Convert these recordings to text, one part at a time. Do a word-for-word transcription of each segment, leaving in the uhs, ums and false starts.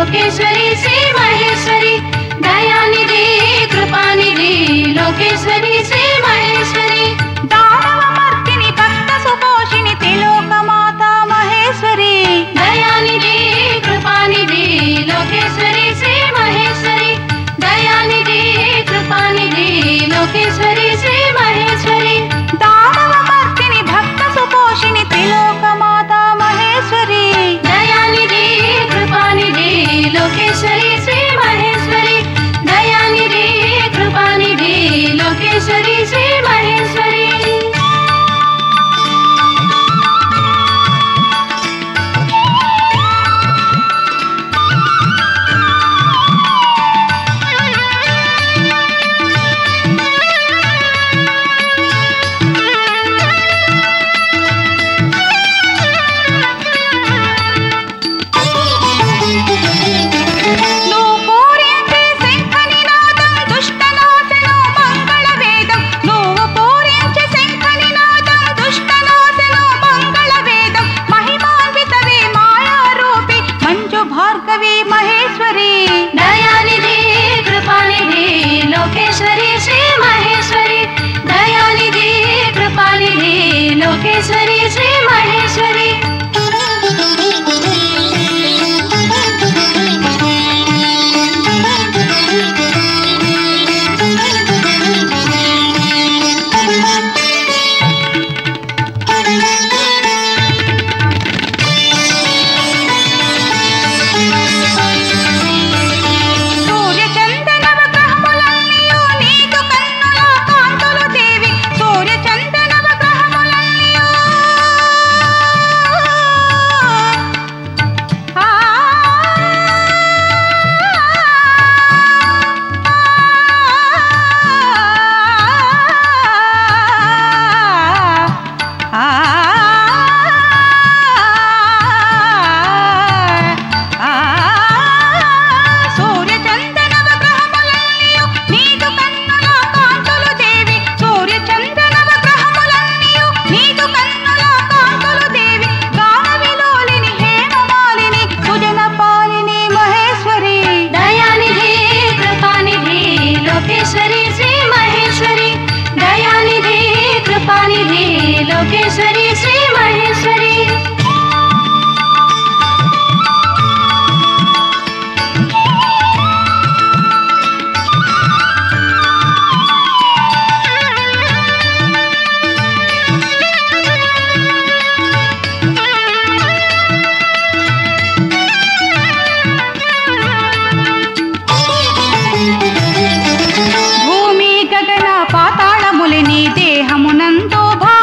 लोकेश्वरी श्री महेश्वरी दयानिधि कृपानिधि लोकेश्वरी श्री महेश्वरी दानवमर्दिनि भक्त सुपोषिणि त्रिलोकमाता महेश्वरी दयानिधि कृपानिधि लोकेश्वरी श्री महेश्वरी दयानिधि कृपानिधि लोकेश्वरी श्री महेश्वरी दानवमर्दिनि भक्त सुपोषिणि त्रिलोकमाता महेश्वरी दयानिधि कृपानिधि लोकेश्वरी श्री महेश्वरी दयानिधि कृपानिधि लोकेश्वरी श्री महेश्वरी महेश्वरी दयानिधि कृपानिधि लोकेश्वरी श्री महेश्वरी दयानिधि कृपानिधि लोकेश्वरी श्री महेश्वरी लोकेश्वरी श्री महेश्वरी భూమి గగన పాతాళములని దేహమునందు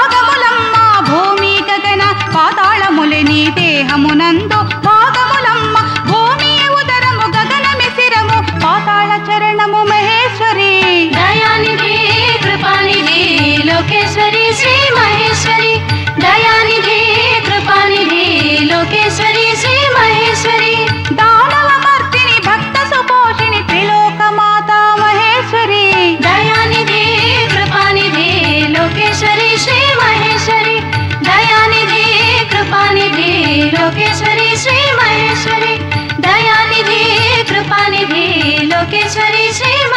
పాతాళములని దేహమునందు భాగములమ్మ భూమి ఉదరము గగనమి శిరము పాతాళ చరణము మహేశ్వరి దయానిధి కృపానిధి లోకేశ్వరి శ్రీ మహేశ్వరి దయానిధి కృపానిధి లోకేశ్వరి శ్రీ మహేశ్వరి దానవమర్దిని భక్త సుపోషిణి త్రిలోకమాత మహేశ్వరి దయానిధి కృపానిధి లోకేశ్వరి శ్రీ మహేశ్వరి దయానిధి कृपानिधि लोकेश्वरी श्री महेश्वरी दयानिधि कृपानिधि लोकेश्वरी श्री